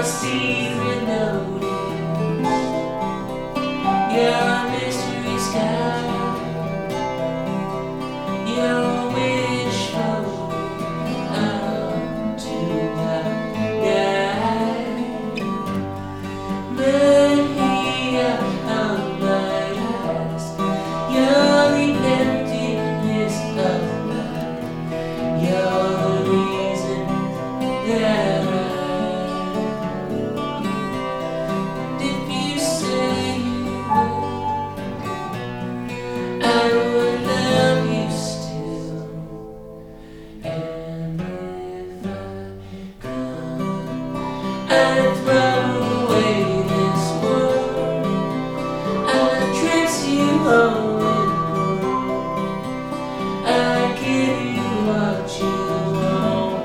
secret notice, your mystery sky, your wish for out to the night. But here on my eyes, you're the emptiness of life. You're the reason that I would love you still, and if I could, I'd throw away this world. I'd dress you all in gold. I'd give you what you want.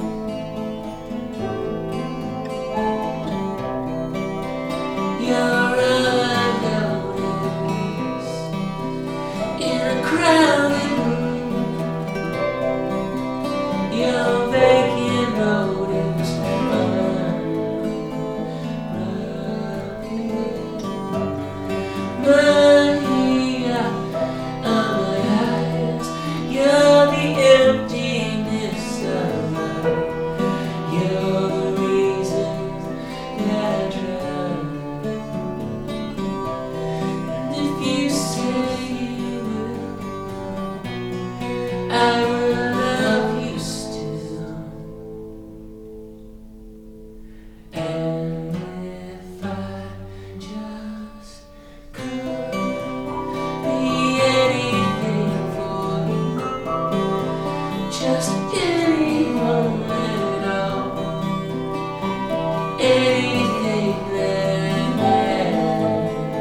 You're in a crowded room, your vacant motives but here on my eyes, you're the emptiness of life. You're the reason that I drive. And if you say I will love you still, and if I just could be anything for you, just anyone at all, anything that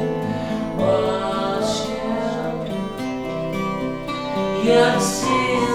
can wash out your sin.